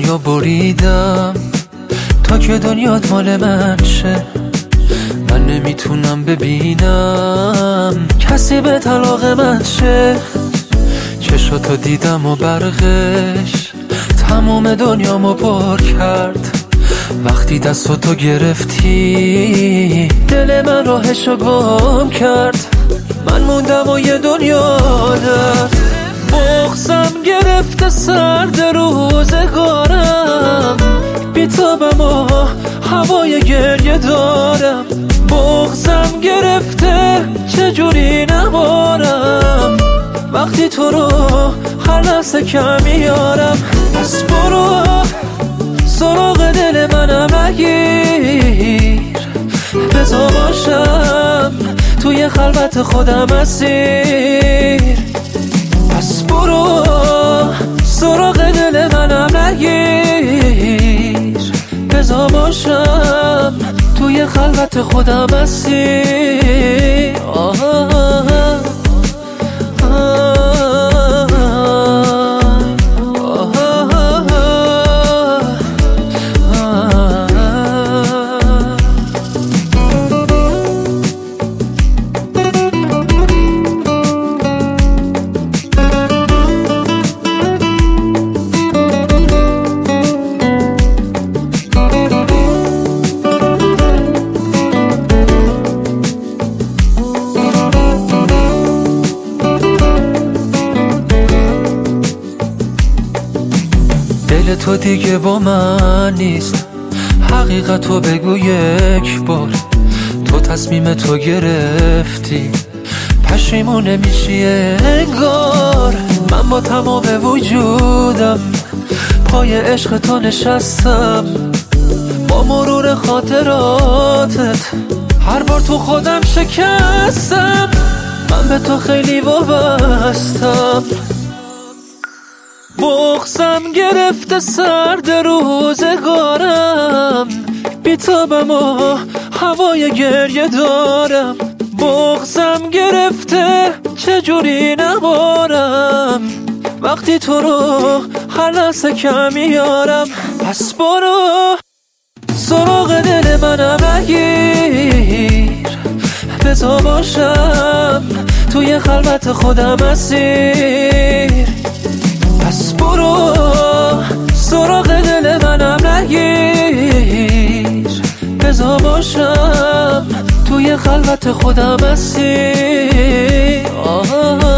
یا بریدم تا که دنیات مال من شه. من نمیتونم ببینم کسی به طلاق من شه. چشاتو دیدم و برقش تمام دنیامو پر کرد. وقتی دستاتو گرفتی دل من راهشو گم کرد. من موندم و یه دنیا درد. بغضم گرفته سرد روزگارم، بیتابم و هوای گریه دارم. بغضم گرفته چجوری نبارم وقتی تو رو هر لحظه کم میارم. پس برو سراغ دل منم نگیر، بذار باشم توی خلوت خودم اسیر. پس برو سراغ دل منم نگیر، بذار باشم توی خلوت خودم اسیر. دل تو دیگه با من نیست، حقیقتو بگو یک بار. تو تصمیم تو گرفتی، پشیمون نمیشی انگار. من با تمام وجودم پای عشق تو نشستم. با مرور خاطراتت هر بار تو خودم شکستم. من به تو خیلی وابستم. بغضم گرفته سرد روزگارم، بیتابم و هوای گریه دارم. بغضم گرفته چجوری نبارم وقتی تو رو هر لحظه کم میارم. پس برو سراغ دل منم نگیر، بذار باشم توی خلوت خودم اسیر. پس برو سراغ دل منم نگیر، بذار باشم توی خلوت خودم اسیر.